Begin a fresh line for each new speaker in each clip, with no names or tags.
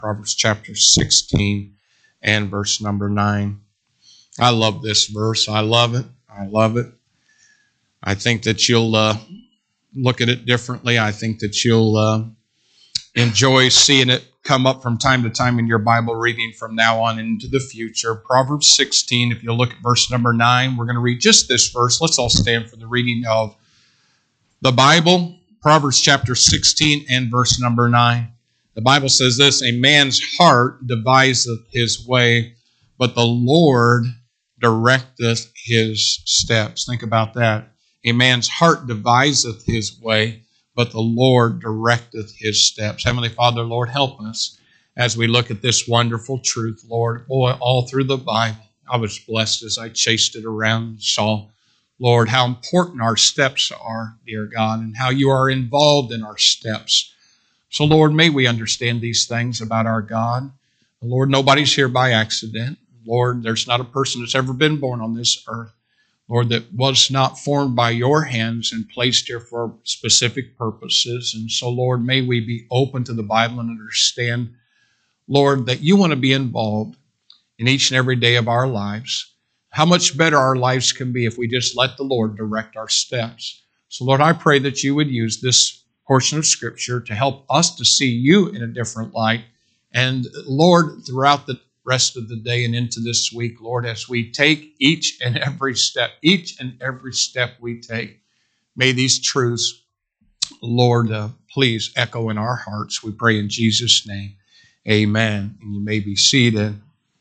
Proverbs chapter 16 and verse number 9. I love this verse. I love it. I love it. I think that you'll look at it differently. I think that you'll enjoy seeing it come up from time to time in your Bible reading from now on into the future. Proverbs 16, if you'll look at verse number 9, we're going to read just this verse. Let's all stand for the reading of the Bible. Proverbs chapter 16 and verse number 9. The Bible says this: a man's heart deviseth his way, but the Lord directeth his steps. Think about that. A man's heart deviseth his way, but the Lord directeth his steps. Heavenly Father, Lord, help us as we look at this wonderful truth, Lord. Boy, all through the Bible, I was blessed as I chased it around and saw, Lord, how important our steps are, dear God, and how you are involved in our steps. So, Lord, may we understand these things about our God. Lord, nobody's here by accident. Lord, there's not a person that's ever been born on this earth, Lord, that was not formed by your hands and placed here for specific purposes. And so, Lord, may we be open to the Bible and understand, Lord, that you want to be involved in each and every day of our lives. How much better our lives can be if we just let the Lord direct our steps. So, Lord, I pray that you would use this portion of Scripture to help us to see you in a different light. And, Lord, throughout the rest of the day and into this week, Lord, as we take each and every step we take, may these truths, Lord, please echo in our hearts. We pray in Jesus' name. Amen. And you may be seated.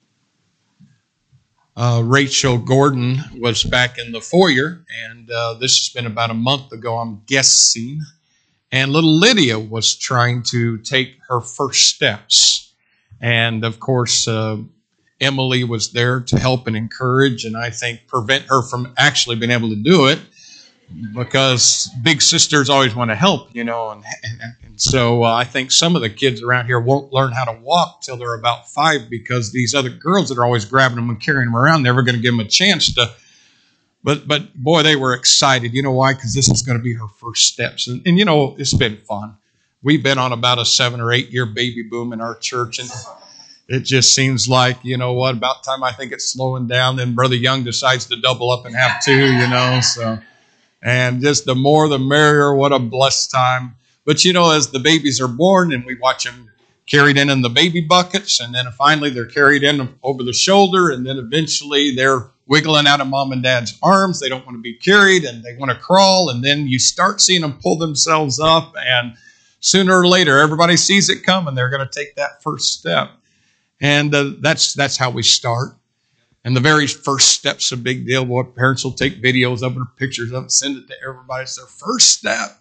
Rachel Gordon was back in the foyer, and this has been about a month ago, I'm guessing. And little Lydia was trying to take her first steps. And of course, Emily was there to help and encourage, and I think prevent her from actually being able to do it, because big sisters always want to help, you know. And so I think some of the kids around here won't learn how to walk till they're about 5, because these other girls that are always grabbing them and carrying them around, never going to give them a chance to. But boy, they were excited. You know why? Because this is going to be her first steps. And you know, it's been fun. We've been on about a 7 or 8 year baby boom in our church. And it just seems like, you know what, about time I think it's slowing down, then Brother Young decides to double up and have 2, you know. So, and just the more the merrier. What a blessed time. But you know, as the babies are born and we watch them carried in the baby buckets, and then finally they're carried in over the shoulder, and then eventually they're wiggling out of mom and dad's arms. They don't want to be carried, and they want to crawl, and then you start seeing them pull themselves up, and sooner or later everybody sees it coming. They're going to take that first step, and that's how we start. And the very first step's a big deal. Boy, parents will take videos of it or pictures of it, send it to everybody. It's their first step.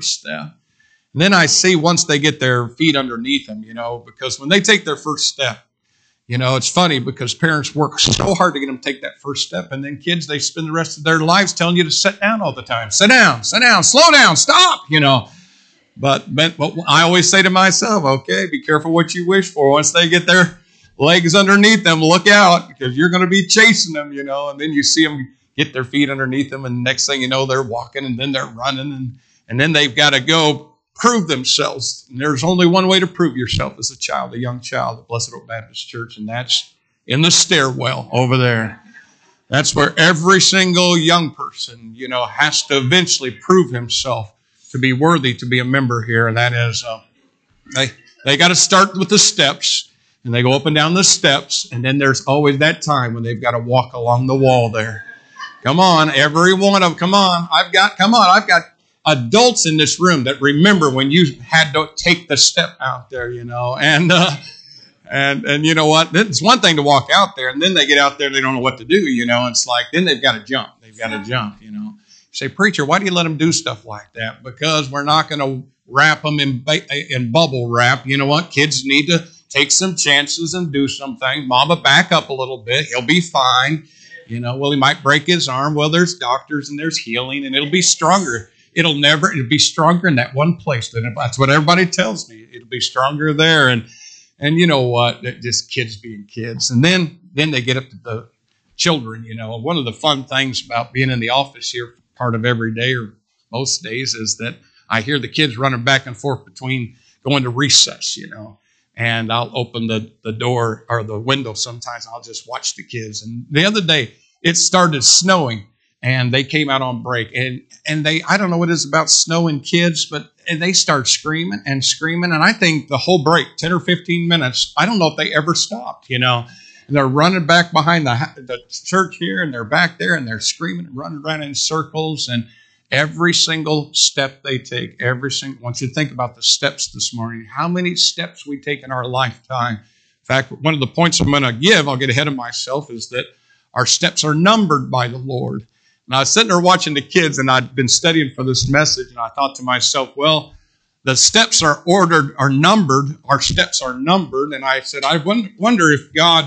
And then I see once they get their feet underneath them, you know, because when they take their first step, you know, it's funny because parents work so hard to get them to take that first step. And then kids, they spend the rest of their lives telling you to sit down all the time. Sit down, slow down, stop, you know. But I always say to myself, okay, be careful what you wish for. Once they get their legs underneath them, look out, because you're going to be chasing them, you know. And then you see them get their feet underneath them, and next thing you know, they're walking, and then they're running, and then they've got to go prove themselves. And there's only one way to prove yourself as a child, a young child at Blessed Oak Baptist Church, and that's in the stairwell over there. That's where every single young person, you know, has to eventually prove himself to be worthy to be a member here. And that is, they got to start with the steps, and they go up and down the steps, and then there's always that time when they've got to walk along the wall there. Come on, every one of them. Come on, I've got adults in this room that remember when you had to take the step out there, you know, and you know what? It's one thing to walk out there, and then they get out there, they don't know what to do, you know. It's like, then they've got to jump. You know. You say, preacher, why do you let them do stuff like that? Because we're not going to wrap them in bubble wrap. You know what? Kids need to take some chances and do some things. Mama, back up a little bit. He'll be fine. You know, well, he might break his arm. Well, there's doctors and there's healing, and it'll be stronger. It'll be stronger in that one place. That's what everybody tells me. It'll be stronger there. And you know what? Just kids being kids. And then they get up to the children, you know. One of the fun things about being in the office here, part of every day or most days, is that I hear the kids running back and forth between going to recess, you know. and I'll open the door or the window sometimes. I'll just watch the kids. And the other day, it started snowing, and they came out on break. And they, I don't know what it is about snow and kids, but they start screaming and screaming. And I think the whole break, 10 or 15 minutes, I don't know if they ever stopped, you know. And they're running back behind the church here, and they're back there, and they're screaming and running around in circles. And every single step they take, I want you to think about the steps this morning, how many steps we take in our lifetime. In fact, one of the points I'm going to give, I'll get ahead of myself, is that our steps are numbered by the Lord. And I was sitting there watching the kids, and I'd been studying for this message, and I thought to myself, well, the steps are numbered, our steps are numbered. And I said, I wonder if God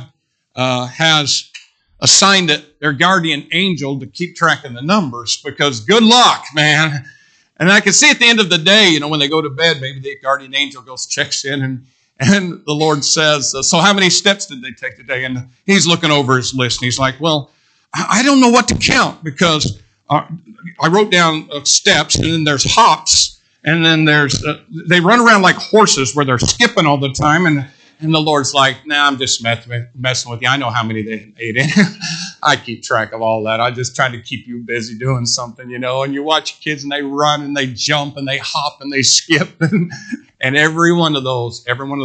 has assigned their guardian angel to keep track of the numbers, because good luck, man. And I can see at the end of the day, you know, when they go to bed, maybe the guardian angel goes, checks in, and the Lord says, so how many steps did they take today? And he's looking over his list, and he's like, well, I don't know what to count, because I wrote down steps, and then there's hops, and then there's, they run around like horses where they're skipping all the time, and the Lord's like, nah, I'm just messing with you. I know how many they ate in. I keep track of all that. I just try to keep you busy doing something, you know. And you watch kids, and they run, and they jump, and they hop, and they skip. And every one of those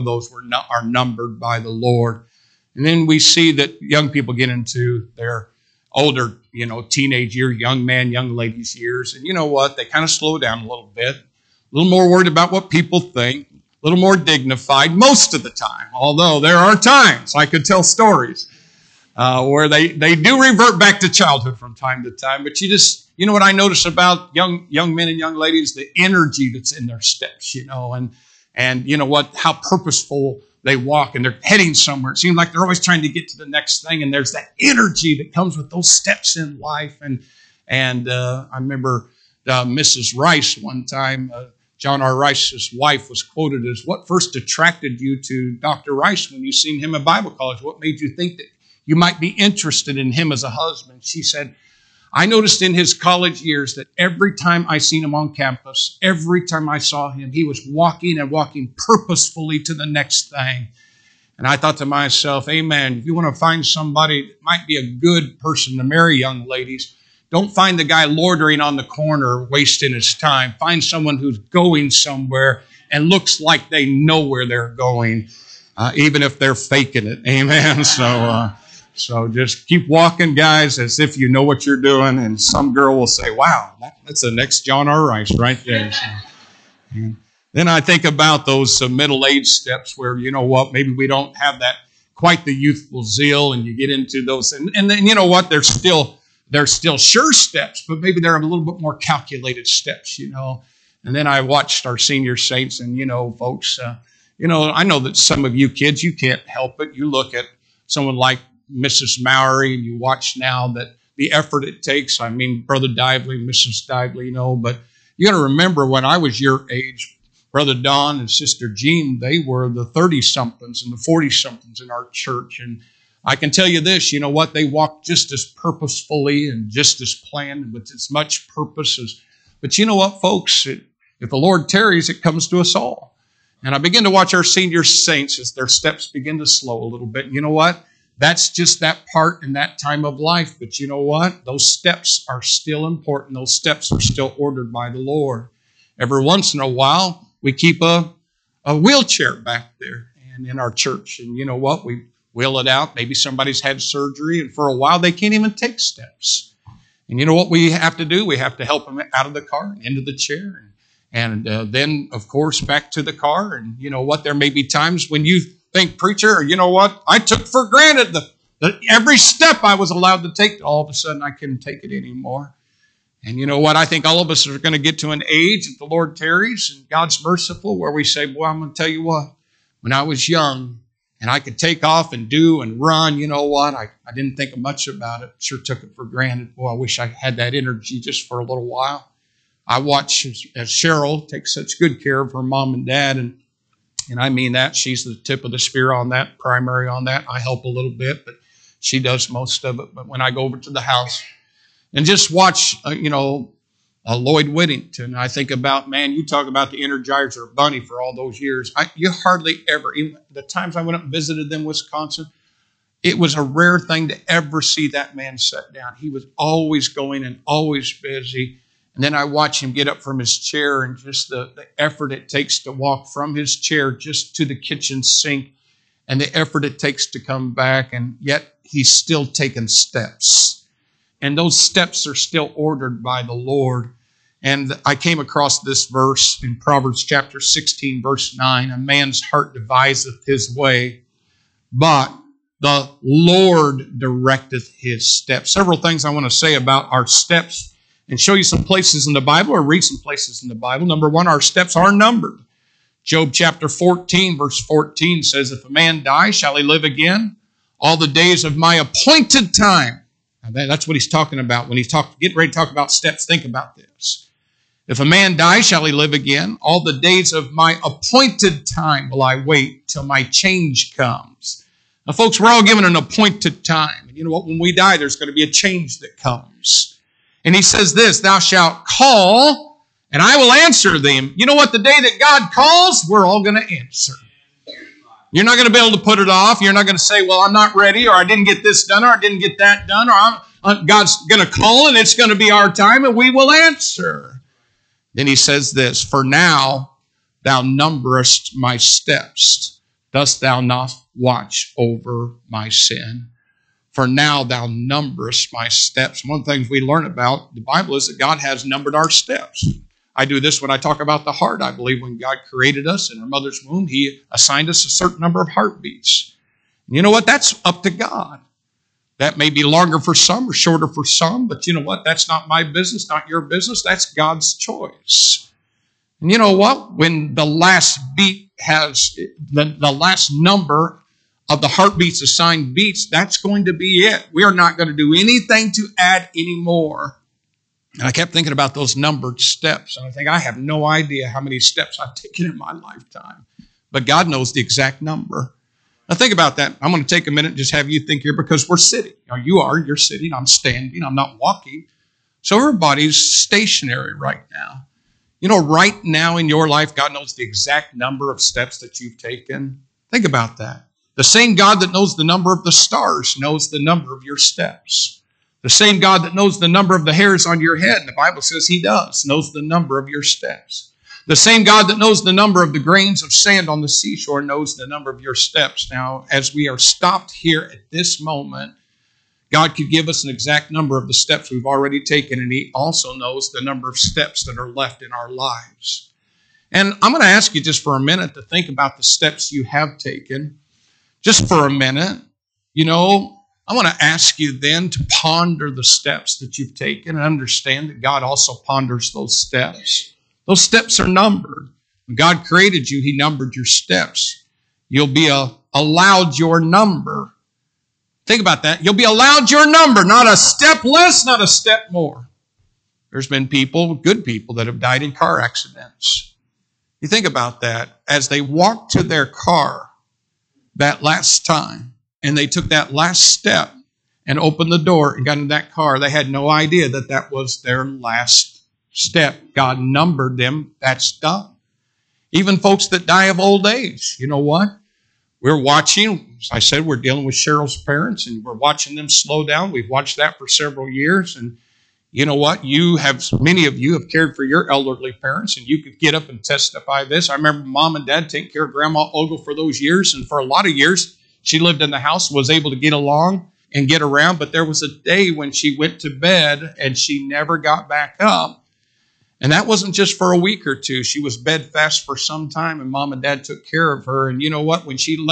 are numbered by the Lord. And then we see that young people get into their older, you know, teenage year, young man, young ladies years. And you know what? They kind of slow down a little bit, a little more worried about what people think, a little more dignified most of the time. Although there are times I could tell stories where they do revert back to childhood from time to time. But you know what I notice about young men and young ladies? The energy that's in their steps, you know, and you know what? How purposeful they walk, and they're heading somewhere. It seems like they're always trying to get to the next thing, and there's that energy that comes with those steps in life. And I remember Mrs. Rice one time, John R. Rice's wife, was quoted as, what first attracted you to Dr. Rice when you seen him at Bible college? What made you think that you might be interested in him as a husband? She said, I noticed in his college years that every time I seen him on campus, every time I saw him, he was walking purposefully to the next thing. And I thought to myself, amen, if you want to find somebody that might be a good person to marry, young ladies, don't find the guy loitering on the corner wasting his time. Find someone who's going somewhere and looks like they know where they're going, even if they're faking it. Amen. So just keep walking, guys, as if you know what you're doing. And some girl will say, wow, that's the next John R. Rice right there. So, and then I think about those middle-age steps where, you know what, maybe we don't have that quite the youthful zeal, and you get into those. And then, you know what, they're still sure steps, but maybe they're a little bit more calculated steps, you know. And then I watched our senior saints, and, you know, folks, you know, I know that some of you kids, you can't help it. You look at someone like Mrs. Mowry, and you watch now that the effort it takes. I mean, Brother Dively, Mrs. Dively, you know, but you got to remember when I was your age, Brother Don and Sister Jean, they were the 30-somethings and the 40-somethings in our church. And I can tell you this, you know what? They walked just as purposefully and just as planned with as much purpose as. But you know what, folks? If the Lord tarries, it comes to us all. And I begin to watch our senior saints as their steps begin to slow a little bit. You know what? That's just that part in that time of life. But you know what? Those steps are still important. Those steps are still ordered by the Lord. Every once in a while, we keep a wheelchair back there and in our church. And you know what? We wheel it out. Maybe somebody's had surgery, and for a while, they can't even take steps. And you know what we have to do? We have to help them out of the car and into the chair. And then, of course, back to the car. And you know what? There may be times when you think, preacher, you know what? I took for granted that every step I was allowed to take, all of a sudden I couldn't take it anymore. And you know what? I think all of us are going to get to an age that the Lord tarries and God's merciful, where we say, boy, I'm going to tell you what, when I was young and I could take off and do and run, you know what? I didn't think much about it. Sure took it for granted. Boy, I wish I had that energy just for a little while. I watch as Cheryl takes such good care of her mom and dad, and I mean that. She's the tip of the spear on that, primary on that. I help a little bit, but she does most of it. But when I go over to the house and just watch, you know, Lloyd Whittington. I think about, man, you talk about the Energizer Bunny for all those years. You hardly ever, even the times I went up and visited them in Wisconsin, it was a rare thing to ever see that man sit down. He was always going and always busy. And then I watch him get up from his chair, and just the effort it takes to walk from his chair just to the kitchen sink, and the effort it takes to come back, and yet he's still taking steps. And those steps are still ordered by the Lord. And I came across this verse in Proverbs chapter 16, verse 9. A man's heart deviseth his way, but the Lord directeth his steps. Several things I want to say about our steps and show you some places in the Bible, or read some places in the Bible. Number one, our steps are numbered. Job chapter 14, verse 14 says, if a man die, shall he live again? All the days of my appointed time. Now that's what he's talking about. When he's getting ready to talk about steps, think about this. If a man die, shall he live again? All the days of my appointed time will I wait till my change comes. Now, folks, we're all given an appointed time. And you know what? When we die, there's going to be a change that comes. And he says this, thou shalt call, and I will answer them. You know what? The day that God calls, we're all going to answer. You're not going to be able to put it off. You're not going to say, well, I'm not ready, or I didn't get this done, or I didn't get that done, or God's going to call, and it's going to be our time, and we will answer. Then he says this, for now thou numberest my steps. Dost thou not watch over my sin? For now thou numberest my steps. One of the things we learn about the Bible is that God has numbered our steps. I do this when I talk about the heart. I believe when God created us in our mother's womb, He assigned us a certain number of heartbeats. And you know what? That's up to God. That may be longer for some or shorter for some, but you know what? That's not my business, not your business. That's God's choice. And you know what? When the last beat has, the last number of the heartbeats assigned beats, that's going to be it. We are not going to do anything to add any more. And I kept thinking about those numbered steps. And I think I have no idea how many steps I've taken in my lifetime. But God knows the exact number. Now think about that. I'm going to take a minute and just have you think here, because we're sitting. You're sitting, I'm standing, I'm not walking. So everybody's stationary right now. You know, right now in your life, God knows the exact number of steps that you've taken. Think about that. The same God that knows the number of the stars knows the number of your steps. The same God that knows the number of the hairs on your head, and the Bible says He does, knows the number of your steps. The same God that knows the number of the grains of sand on the seashore knows the number of your steps. Now, as we are stopped here at this moment, God could give us an exact number of the steps we've already taken, and He also knows the number of steps that are left in our lives. And I'm going to ask you just for a minute to think about the steps you have taken. Just for a minute. You know, I want to ask you then to ponder the steps that you've taken and understand that God also ponders those steps. Those steps are numbered. When God created you, He numbered your steps. You'll be allowed your number. Think about that. You'll be allowed your number, not a step less, not a step more. There's been people, good people, that have died in car accidents. You think about that. As they walked to their car that last time, and they took that last step and opened the door and got in that car, they had no idea that that was their last step. God numbered them. That's done. Even folks that die of old age, you know what? We're watching, as I said, we're dealing with Cheryl's parents, and we're watching them slow down. We've watched that for several years, and you know what? Many of you have cared for your elderly parents, and you could get up and testify this. I remember Mom and Dad taking care of Grandma Ogle for those years, and for a lot of years, she lived in the house, was able to get along and get around, but there was a day when she went to bed, and she never got back up. And that wasn't just for a week or two. She was bedfast for some time, and Mom and Dad took care of her. And you know what? When she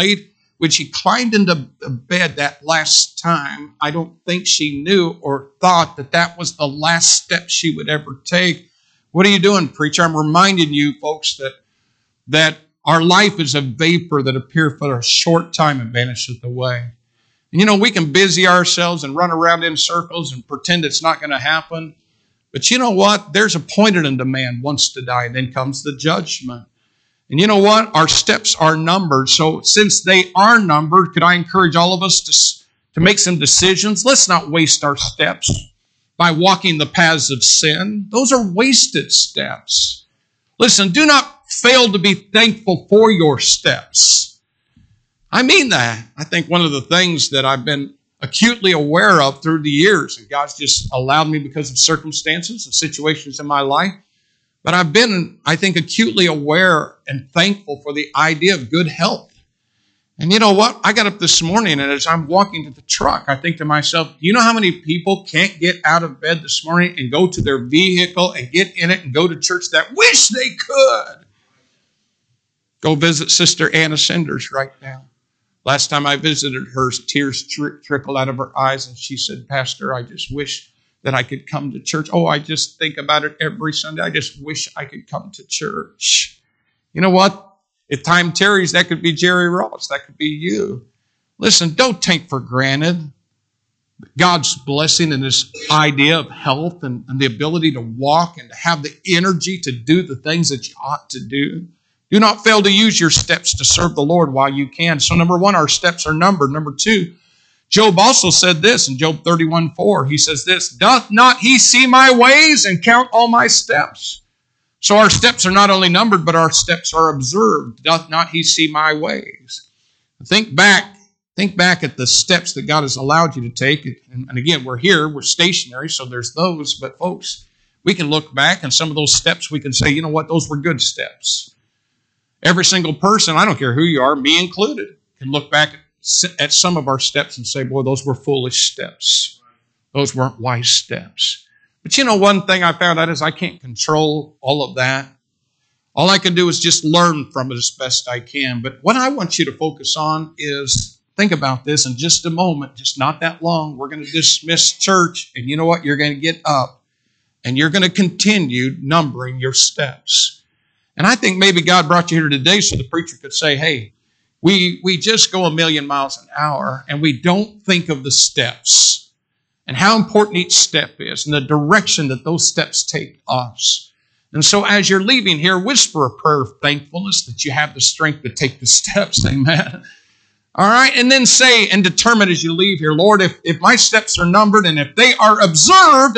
climbed into bed that last time, I don't think she knew or thought that that was the last step she would ever take. What are you doing, preacher? I'm reminding you, folks, that our life is a vapor that appears for a short time and vanisheth away. And you know, we can busy ourselves and run around in circles and pretend it's not going to happen. But you know what? There's appointed unto man once to die, and then comes the judgment. And you know what? Our steps are numbered. So since they are numbered, could I encourage all of us to make some decisions? Let's not waste our steps. by walking the paths of sin. Those are wasted steps. Listen, do not fail to be thankful for your steps. I mean that. I think one of the things that I've been acutely aware of through the years, and God's just allowed me because of circumstances and situations in my life, but I've been, I think, acutely aware and thankful for the idea of good health. And you know what? I got up this morning, and as I'm walking to the truck, I think to myself, do you know how many people can't get out of bed this morning and go to their vehicle and get in it and go to church that wish they could? Go visit Sister Anna Senders right now. Last time I visited her, tears trickled out of her eyes, and she said, Pastor, I just wish that I could come to church. Oh, I just think about it every Sunday. I just wish I could come to church. You know what? If time tarries, that could be Jerry Ross. That could be you. Listen, don't take for granted God's blessing in this idea of health and the ability to walk and to have the energy to do the things that you ought to do. Do not fail to use your steps to serve the Lord while you can. So number one, our steps are numbered. Number two, Job also said this in Job 31:4. He says this, doth not he see my ways and count all my steps? So our steps are not only numbered, but our steps are observed. Doth not he see my ways? Think back at the steps that God has allowed you to take. And again, we're here, we're stationary, so there's those. But folks, we can look back and some of those steps we can say, you know what, those were good steps. Every single person, I don't care who you are, me included, can look back at some of our steps and say, boy, those were foolish steps. Those weren't wise steps. But you know, one thing I found out is I can't control all of that. All I can do is just learn from it as best I can. But what I want you to focus on is, think about this in just a moment, just not that long. We're going to dismiss church, and you know what? You're going to get up, and you're going to continue numbering your steps. And I think maybe God brought you here today so the preacher could say, hey, we just go 1,000,000 miles an hour, and we don't think of the steps and how important each step is and the direction that those steps take us. And so as you're leaving here, whisper a prayer of thankfulness that you have the strength to take the steps. Amen. All right. And then say and determine as you leave here, Lord, if my steps are numbered and if they are observed,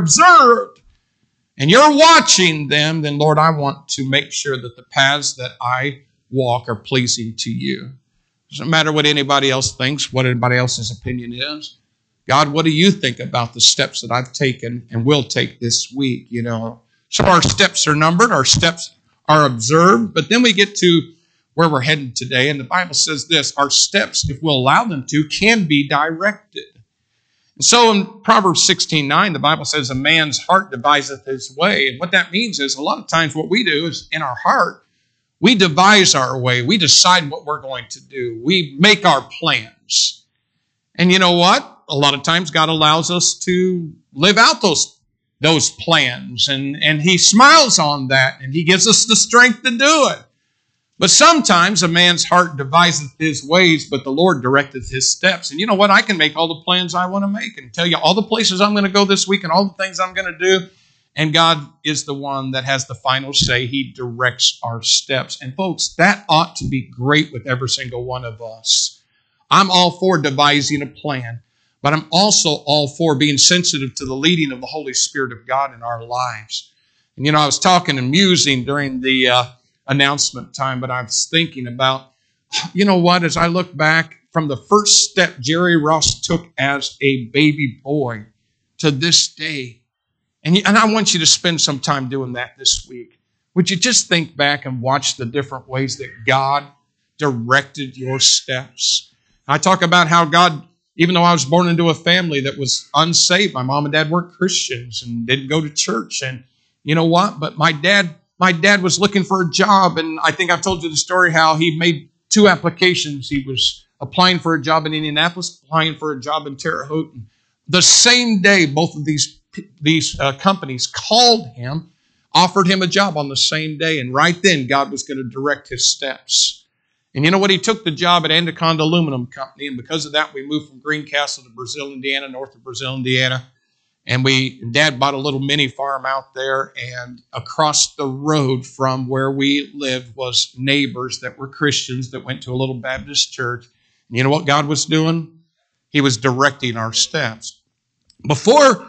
and you're watching them, then Lord, I want to make sure that the paths that I walk are pleasing to you. Doesn't matter what anybody else thinks, what anybody else's opinion is. God, what do you think about the steps that I've taken and will take this week? You know, so our steps are numbered, our steps are observed, but then we get to where we're heading today, and the Bible says this, our steps, if we'll allow them to, can be directed. And so in Proverbs 16:9, the Bible says, a man's heart deviseth his way. And what that means is a lot of times what we do is in our heart, we devise our way. We decide what we're going to do. We make our plans. And you know what? A lot of times God allows us to live out those plans. And He smiles on that. And He gives us the strength to do it. But sometimes a man's heart deviseth his ways, but the Lord directeth his steps. And you know what? I can make all the plans I want to make and tell you all the places I'm going to go this week and all the things I'm going to do. And God is the one that has the final say. He directs our steps. And folks, that ought to be great with every single one of us. I'm all for devising a plan, but I'm also all for being sensitive to the leading of the Holy Spirit of God in our lives. And you know, I was talking and musing during the announcement time, but I was thinking about, you know what, as I look back from the first step Jerry Ross took as a baby boy to this day, and I want you to spend some time doing that this week. Would you just think back and watch the different ways that God directed your steps? I talk about how God, even though I was born into a family that was unsaved, my mom and dad weren't Christians and didn't go to church, and you know what, but my dad was looking for a job, and I think I've told you the story how he made 2 applications. He was applying for a job in Indianapolis, applying for a job in Terre Haute. The same day, both of these companies called him, offered him a job on the same day, and right then God was going to direct his steps. And you know what? He took the job at Anaconda Aluminum Company, and because of that, we moved from Greencastle to Brazil, Indiana, north of Brazil, Indiana. And Dad bought a little mini farm out there, and across the road from where we lived was neighbors that were Christians that went to a little Baptist church. And you know what God was doing? He was directing our steps. Before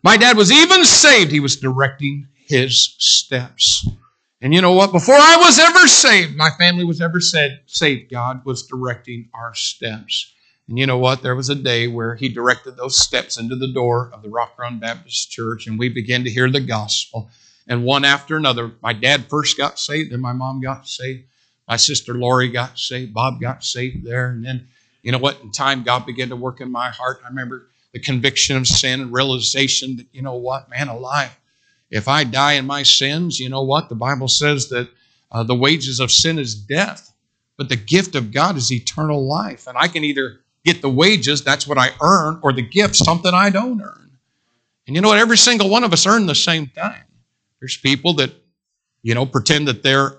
My dad was even saved. He was directing his steps. And you know what? Before I was ever saved, my family was ever saved, God was directing our steps. And you know what? There was a day where he directed those steps into the door of the Rock Run Baptist Church, and we began to hear the gospel. And one after another, my dad first got saved, then my mom got saved. My sister Lori got saved. Bob got saved there. And then, you know what? In time, God began to work in my heart. I remember the conviction of sin and realization that, you know what, man alive, if I die in my sins, you know what? The Bible says that the wages of sin is death, but the gift of God is eternal life. And I can either get the wages, that's what I earn, or the gift, something I don't earn. And you know what? Every single one of us earn the same thing. There's people that, you know, pretend that they're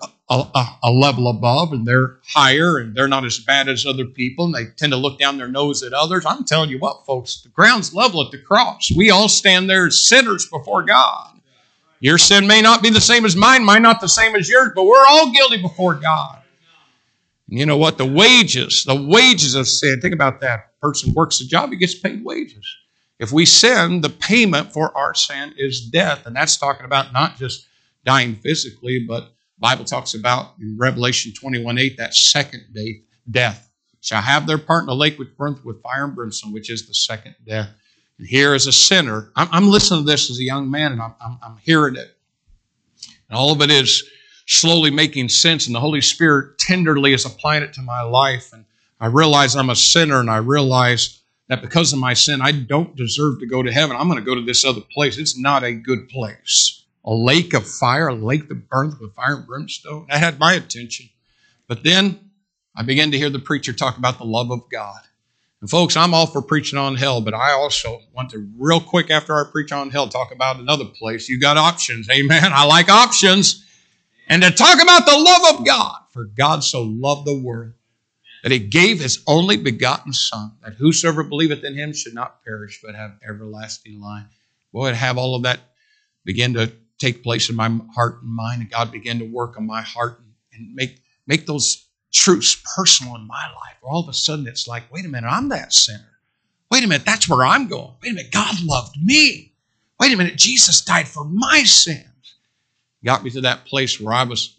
a level above and they're higher and they're not as bad as other people, and they tend to look down their nose at others. I'm telling you what, folks, the ground's level at the cross. We all stand there as sinners before God. Your sin may not be the same as mine not the same as yours, but we're all guilty before God. And you know what? The wages of sin, think about that. A person works a job, he gets paid wages. If we sin, the payment for our sin is death. And that's talking about not just dying physically, but the Bible talks about in Revelation 21:8, that second death shall have their part in the lake which burneth with fire and brimstone, which is the second death. And here as a sinner, I'm listening to this as a young man, and I'm hearing it. And all of it is slowly making sense, and the Holy Spirit tenderly is applying it to my life. And I realize I'm a sinner, and I realize that because of my sin, I don't deserve to go to heaven. I'm going to go to this other place. It's not a good place. A lake of fire, a lake that burns with fire and brimstone. That had my attention. But then I began to hear the preacher talk about the love of God. And folks, I'm all for preaching on hell, but I also want to, real quick after I preach on hell, talk about another place. You got options. Amen. I like options. And to talk about the love of God. For God so loved the world that he gave his only begotten Son, that whosoever believeth in him should not perish, but have everlasting life. Boy, to have all of that begin to take place in my heart and mind, and God began to work on my heart and make those truths personal in my life. Where all of a sudden it's like, wait a minute, I'm that sinner. Wait a minute, that's where I'm going. Wait a minute, God loved me. Wait a minute, Jesus died for my sins. Got me to that place where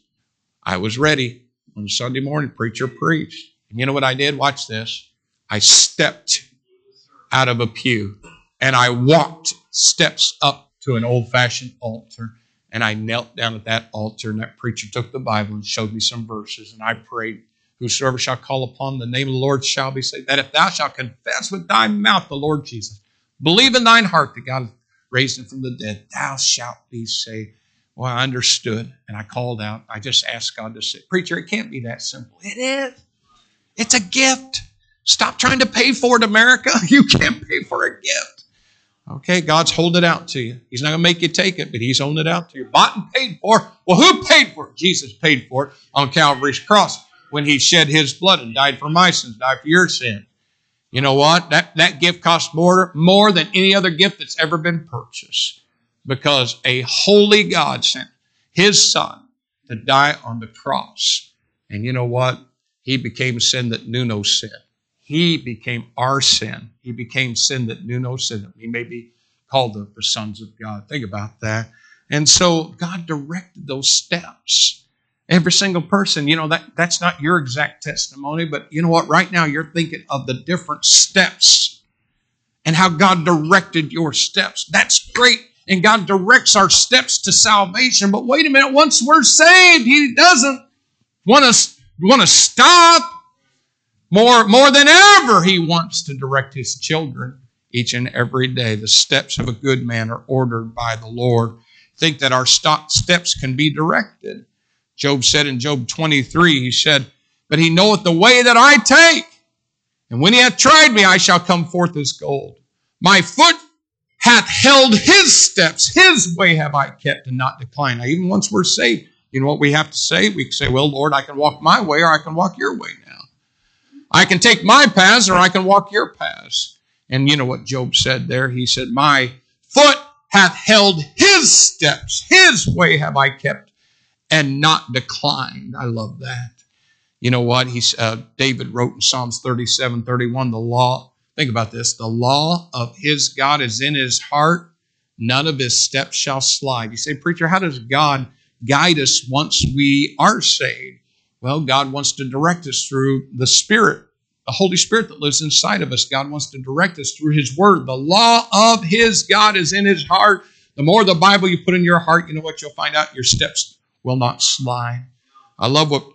I was ready on Sunday morning, preacher preached. And you know what I did? Watch this. I stepped out of a pew and I walked steps up to an old-fashioned altar, and I knelt down at that altar, and that preacher took the Bible and showed me some verses, and I prayed, whosoever shall call upon the name of the Lord shall be saved. That if thou shalt confess with thy mouth the Lord Jesus, believe in thine heart that God raised him from the dead, thou shalt be saved. Well, I understood, and I called out. I just asked God to say, preacher, it can't be that simple. It is. It's a gift. Stop trying to pay for it, America. You can't pay for a gift. Okay, God's holding it out to you. He's not going to make you take it, but he's holding it out to you. Bought and paid for. Well, who paid for it? Jesus paid for it on Calvary's cross when he shed his blood and died for my sins, died for your sin. You know what? That gift cost more than any other gift that's ever been purchased, because a holy God sent his Son to die on the cross. And you know what? He became sin that knew no sin. He became our sin. He became sin that knew no sin. He may be called the sons of God. Think about that. And so God directed those steps. Every single person, you know, that's not your exact testimony, but you know what? Right now you're thinking of the different steps and how God directed your steps. That's great. And God directs our steps to salvation. But wait a minute, once we're saved, he doesn't want to stop. More than ever, he wants to direct his children each and every day. The steps of a good man are ordered by the Lord. Think that our steps can be directed. Job said in Job 23, he said, but he knoweth the way that I take. And when he hath tried me, I shall come forth as gold. My foot hath held his steps. His way have I kept and not declined. Now, even once we're saved, you know what we have to say? We can say, well, Lord, I can walk my way or I can walk your way now. I can take my paths or I can walk your paths. And you know what Job said there? He said, my foot hath held his steps. His way have I kept and not declined. I love that. You know what? David wrote in Psalms 37:31, the law, think about this, the law of his God is in his heart, None of his steps shall slide. You say, preacher, how does God guide us once we are saved? Well, God wants to direct us through the Spirit, the Holy Spirit that lives inside of us. God wants to direct us through his word. The law of his God is in his heart. The more the Bible you put in your heart, you know what you'll find out? Your steps will not slide. I love what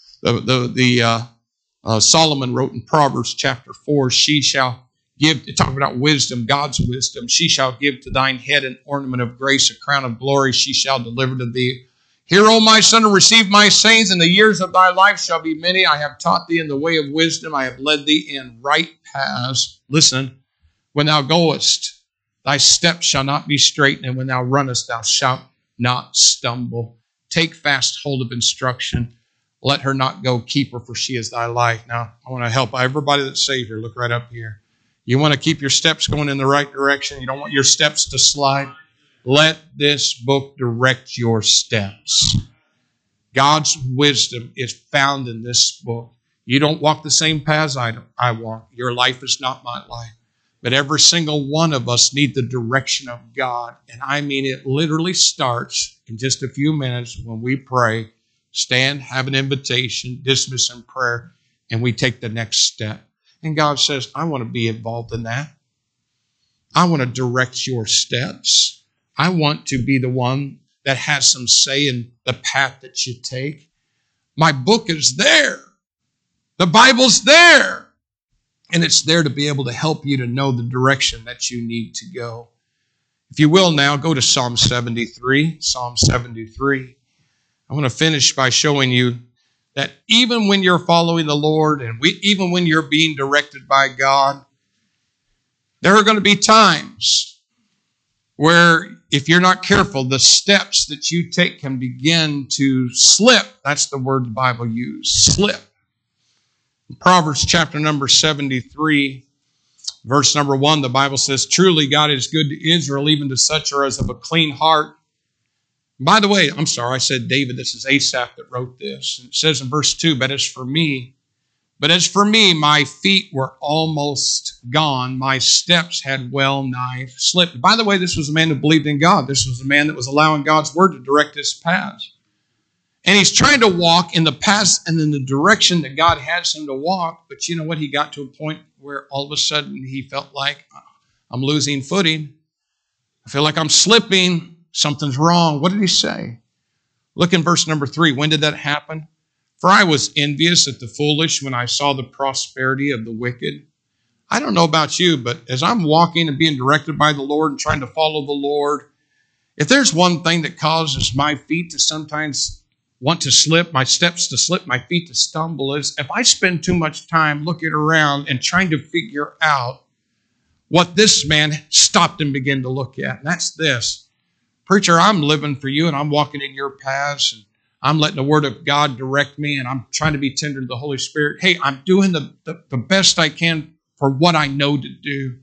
Solomon wrote in Proverbs chapter 4. She shall give, talking about wisdom, God's wisdom. She shall give to thine head an ornament of grace, a crown of glory she shall deliver to thee. Hear, O my son, and receive my sayings, and the years of thy life shall be many. I have taught thee in the way of wisdom. I have led thee in right paths. Listen, when thou goest, thy steps shall not be straitened, and when thou runnest, thou shalt not stumble. Take fast hold of instruction. Let her not go. Keep her, for she is thy life. Now, I want to help everybody that's saved here. Look right up here. You want to keep your steps going in the right direction. You don't want your steps to slide. Let this book direct your steps. God's wisdom is found in this book. You don't walk the same paths I walk. Your life is not my life. But every single one of us need the direction of God. And I mean, it literally starts in just a few minutes when we pray, stand, have an invitation, dismiss in prayer, and we take the next step. And God says, I want to be involved in that. I want to direct your steps. I want to be the one that has some say in the path that you take. My book is there. The Bible's there. And it's there to be able to help you to know the direction that you need to go. If you will now, go to Psalm 73. Psalm 73. I want to finish by showing you that even when you're following the Lord and even when you're being directed by God, there are going to be times where if you're not careful, the steps that you take can begin to slip. That's the word the Bible used, slip. In Proverbs chapter number 73, verse number 1, the Bible says, truly God is good to Israel, even to such as of a clean heart. By the way, I'm sorry, I said David. This is Asaph that wrote this. It says in verse 2, But as for me, my feet were almost gone. My steps had well nigh slipped. By the way, this was a man who believed in God. This was a man that was allowing God's word to direct his paths. And he's trying to walk in the paths and in the direction that God has him to walk. But you know what? He got to a point where all of a sudden he felt like, I'm losing footing. I feel like I'm slipping. Something's wrong. What did he say? Look in verse number 3. When did that happen? For I was envious at the foolish when I saw the prosperity of the wicked. I don't know about you, but as I'm walking and being directed by the Lord and trying to follow the Lord, if there's one thing that causes my feet to sometimes want to slip, my steps to slip, my feet to stumble, is if I spend too much time looking around and trying to figure out what this man stopped and began to look at. And that's this. Preacher, I'm living for you and I'm walking in your paths and I'm letting the Word of God direct me, and I'm trying to be tender to the Holy Spirit. Hey, I'm doing the best I can for what I know to do.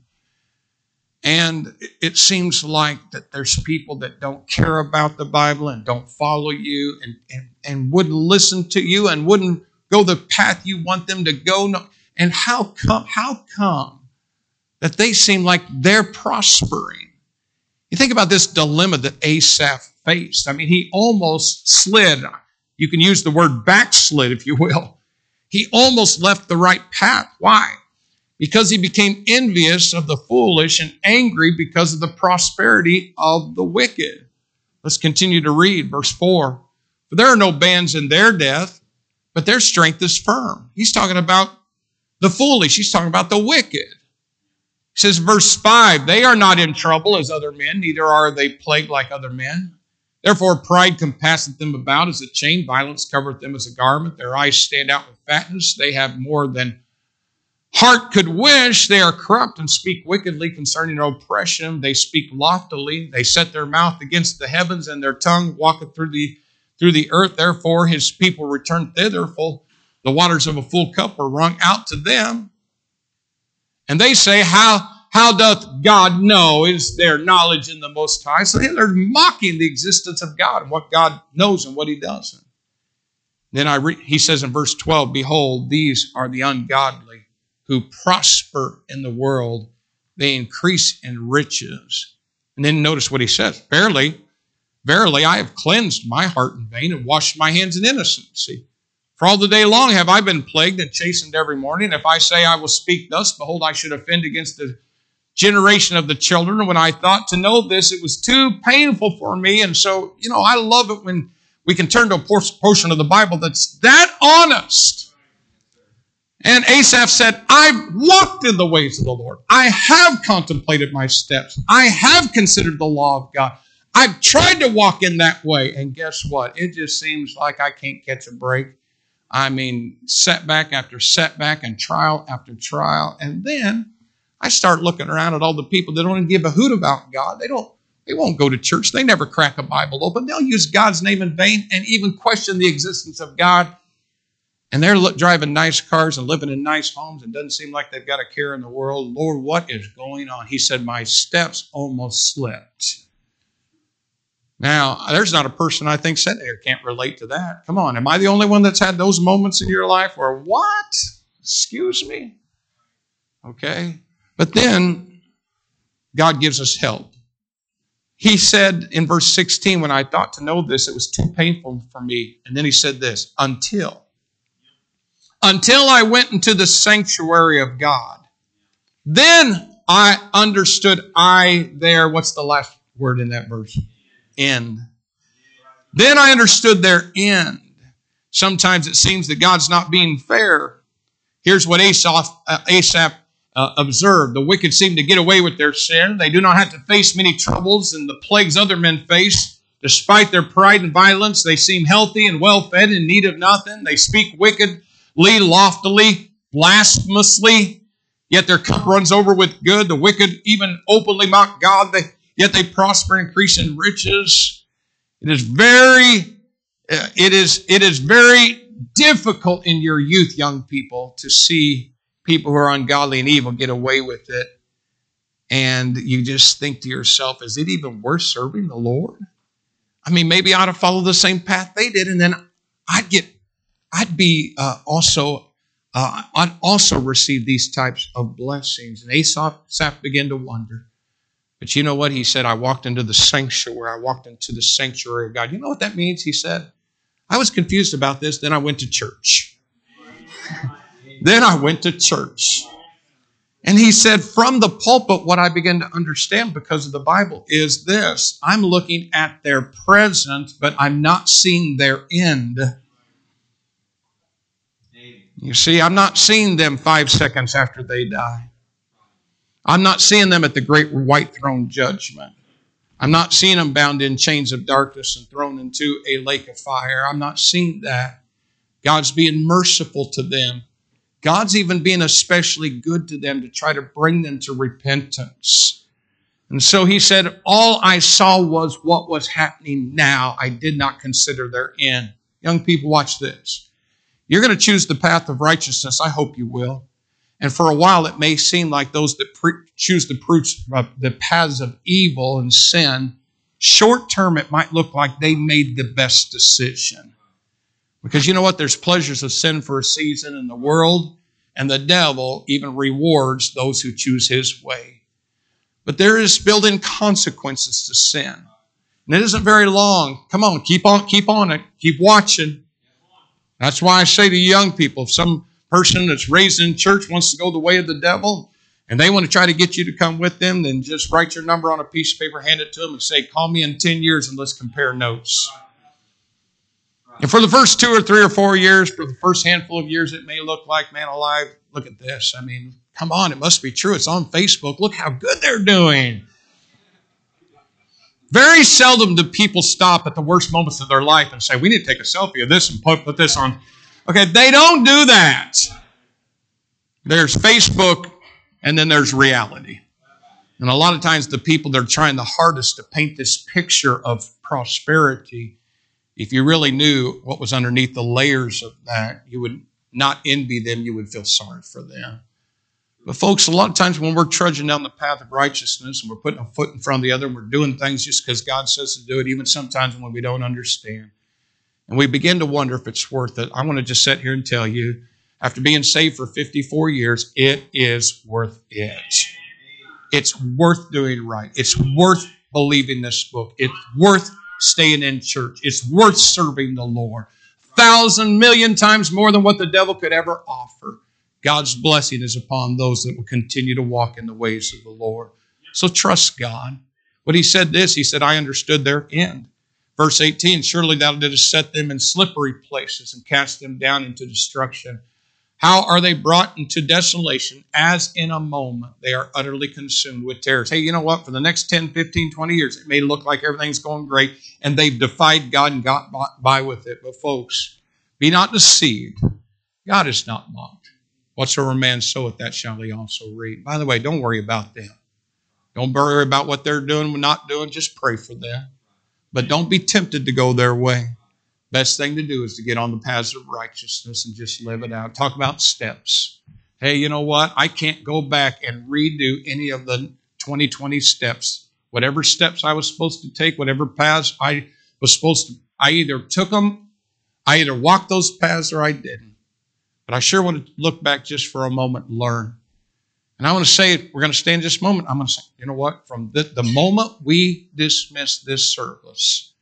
And it seems like that there's people that don't care about the Bible and don't follow you and wouldn't listen to you and wouldn't go the path you want them to go. And how come that they seem like they're prospering? You think about this dilemma that Asaph faced. I mean, he almost slid. You can use the word backslid, if you will. He almost left the right path. Why? Because he became envious of the foolish and angry because of the prosperity of the wicked. Let's continue to read verse 4. For there are no bands in their death, but their strength is firm. He's talking about the foolish. He's talking about the wicked. He says, verse 5, they are not in trouble as other men, neither are they plagued like other men. Therefore pride compasseth them about as a chain, violence covereth them as a garment. Their eyes stand out with fatness. They have more than heart could wish. They are corrupt and speak wickedly concerning their oppression. They speak loftily. They set their mouth against the heavens, and their tongue walketh through the earth. Therefore his people return thither. Full the waters of a full cup are wrung out to them. And they say, how doth God know? Is there knowledge in the Most High? So they're mocking the existence of God and what God knows and what he doesn't. Then he says in verse 12, behold, these are the ungodly who prosper in the world. They increase in riches. And then notice what he says. Verily, verily, I have cleansed my heart in vain and washed my hands in innocency. For all the day long have I been plagued and chastened every morning. If I say I will speak thus, behold, I should offend against the generation of the children. And when I thought to know this, it was too painful for me. And so, I love it when we can turn to a portion of the Bible that's that honest. And Asaph said, I've walked in the ways of the Lord. I have contemplated my steps. I have considered the law of God. I've tried to walk in that way. And guess what? It just seems like I can't catch a break. I mean, setback after setback and trial after trial. And then I start looking around at all the people that don't give a hoot about God. They won't go to church. They never crack a Bible open. They'll use God's name in vain and even question the existence of God. And they're driving nice cars and living in nice homes and doesn't seem like they've got a care in the world. Lord, what is going on? He said, my steps almost slipped. Now, there's not a person I think sitting there can't relate to that. Come on, am I the only one that's had those moments in your life where, what? Excuse me? Okay. But then God gives us help. He said in verse 16, when I thought to know this, it was too painful for me. And then he said this, until I went into the sanctuary of God. Then I understood what's the last word in that verse? End. Then I understood their end. Sometimes it seems that God's not being fair. Here's what Asaph observed. The wicked seem to get away with their sin. They do not have to face many troubles and the plagues other men face. Despite their pride and violence, they seem healthy and well-fed, in need of nothing. They speak wickedly, loftily, blasphemously, yet their cup runs over with good. The wicked even openly mock God, yet they prosper and increase in riches. It is very difficult in your youth, young people, to see people who are ungodly and evil get away with it. And you just think to yourself, is it even worth serving the Lord? I mean, maybe I ought to follow the same path they did, and then I'd also receive these types of blessings. And Asaph began to wonder. But you know what? He said, I walked into the sanctuary. I walked into the sanctuary of God. You know what that means? He said, I was confused about this. Then I went to church. Then I went to church. And he said, from the pulpit, what I began to understand because of the Bible is this. I'm looking at their present, but I'm not seeing their end. You see, I'm not seeing them 5 seconds after they die. I'm not seeing them at the great white throne judgment. I'm not seeing them bound in chains of darkness and thrown into a lake of fire. I'm not seeing that. God's being merciful to them. God's even being especially good to them to try to bring them to repentance. And so he said, all I saw was what was happening now. I did not consider their end. Young people, watch this. You're going to choose the path of righteousness. I hope you will. And for a while, it may seem like those that choose the paths of evil and sin, short term, it might look like they made the best decision. Because you know what? There's pleasures of sin for a season in the world, and the devil even rewards those who choose his way. But there is built-in consequences to sin. And it isn't very long. Come on, keep on it. Keep watching. That's why I say to young people, if some person that's raised in church wants to go the way of the devil, and they want to try to get you to come with them, then just write your number on a piece of paper, hand it to them, and say, call me in 10 years and let's compare notes. And for the first 2 or 3 or 4 years, for the first handful of years, it may look like, man alive, look at this. I mean, come on, it must be true. It's on Facebook. Look how good they're doing. Very seldom do people stop at the worst moments of their life and say, we need to take a selfie of this and put this on. Okay, they don't do that. There's Facebook, and then there's reality. And a lot of times the people that are trying the hardest to paint this picture of prosperity, if you really knew what was underneath the layers of that, you would not envy them, you would feel sorry for them. But folks, a lot of times when we're trudging down the path of righteousness and we're putting a foot in front of the other and we're doing things just because God says to do it, even sometimes when we don't understand, and we begin to wonder if it's worth it, I want to just sit here and tell you, after being saved for 54 years, it is worth it. It's worth doing right. It's worth believing this book. It's worth staying in church. It's worth serving the Lord. 1,000 million times more than what the devil could ever offer. God's blessing is upon those that will continue to walk in the ways of the Lord. So trust God. When he said this, he said, I understood their end. Verse 18, surely thou didst set them in slippery places and cast them down into destruction. How are they brought into desolation? As in a moment, they are utterly consumed with terrors. Hey, you know what? For the next 10, 15, 20 years, it may look like everything's going great, and they've defied God and got by with it. But folks, be not deceived. God is not mocked. Whatsoever man soweth, that shall he also reap. By the way, don't worry about them. Don't worry about what they're doing or not doing. Just pray for them. But don't be tempted to go their way. Best thing to do is to get on the paths of righteousness and just live it out. Talk about steps. Hey, you know what? I can't go back and redo any of the 2020 steps. Whatever steps I was supposed to take, whatever paths I was supposed to, I either took them, I either walked those paths or I didn't. But I sure want to look back just for a moment and learn. And I want to say, we're going to stay in this moment. I'm going to say, you know what? From the moment we dismiss this service,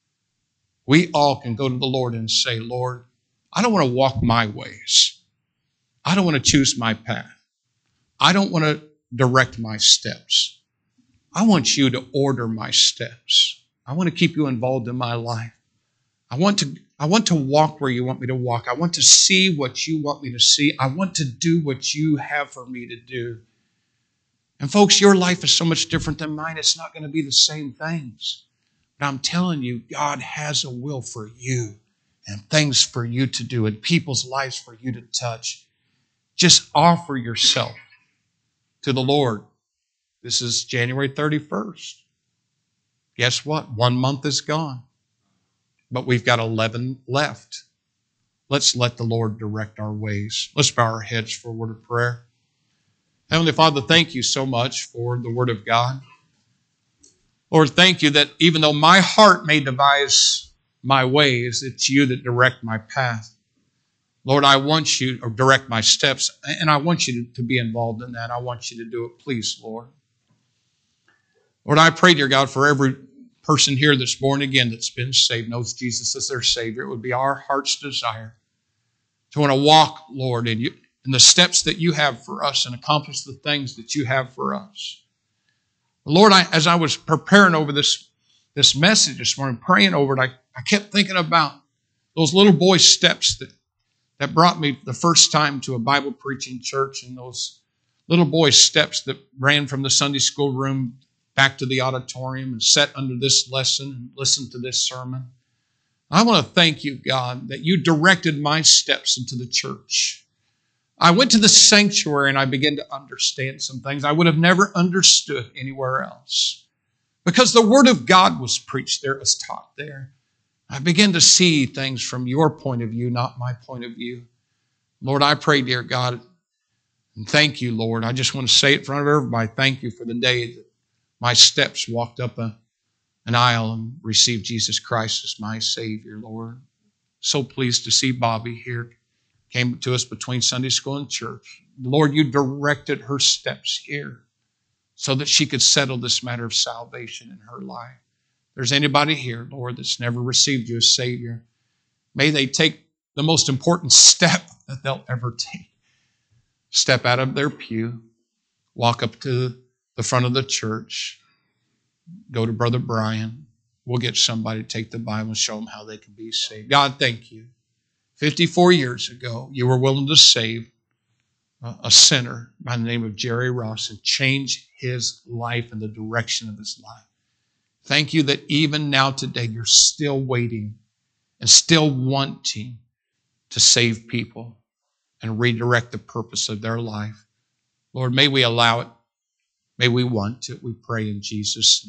we all can go to the Lord and say, Lord, I don't want to walk my ways. I don't want to choose my path. I don't want to direct my steps. I want you to order my steps. I want to keep you involved in my life. I want to walk where you want me to walk. I want to see what you want me to see. I want to do what you have for me to do. And folks, your life is so much different than mine. It's not going to be the same things. But I'm telling you, God has a will for you and things for you to do and people's lives for you to touch. Just offer yourself to the Lord. This is January 31st. Guess what? 1 month is gone. But we've got 11 left. Let's let the Lord direct our ways. Let's bow our heads for a word of prayer. Heavenly Father, thank you so much for the Word of God. Lord, thank you that even though my heart may devise my ways, it's you that direct my path. Lord, I want you to direct my steps, and I want you to be involved in that. I want you to do it, please, Lord. Lord, I pray, dear God, for every person here that's born again, that's been saved, knows Jesus as their Savior. It would be our heart's desire to want to walk, Lord, in the steps that you have for us and accomplish the things that you have for us. Lord, as I was preparing over this message this morning, praying over it, I kept thinking about those little boy steps that brought me the first time to a Bible preaching church, and those little boy steps that ran from the Sunday school room back to the auditorium and sat under this lesson and listened to this sermon. I want to thank you, God, that you directed my steps into the church. I went to the sanctuary and I began to understand some things I would have never understood anywhere else. Because the Word of God was preached there, it was taught there. I began to see things from your point of view, not my point of view. Lord, I pray, dear God, and thank you, Lord. I just want to say it in front of everybody, thank you for the day that my steps walked up an aisle and received Jesus Christ as my Savior, Lord. So pleased to see Bobby here. Came to us between Sunday school and church. Lord, you directed her steps here so that she could settle this matter of salvation in her life. If there's anybody here, Lord, that's never received you as Savior, may they take the most important step that they'll ever take. Step out of their pew, walk up to the front of the church, go to Brother Brian. We'll get somebody to take the Bible and show them how they can be saved. God, thank you. 54 years ago, you were willing to save a sinner by the name of Jerry Ross and change his life and the direction of his life. Thank you that even now today, you're still waiting and still wanting to save people and redirect the purpose of their life. Lord, may we allow it. May we want it. We pray in Jesus' name.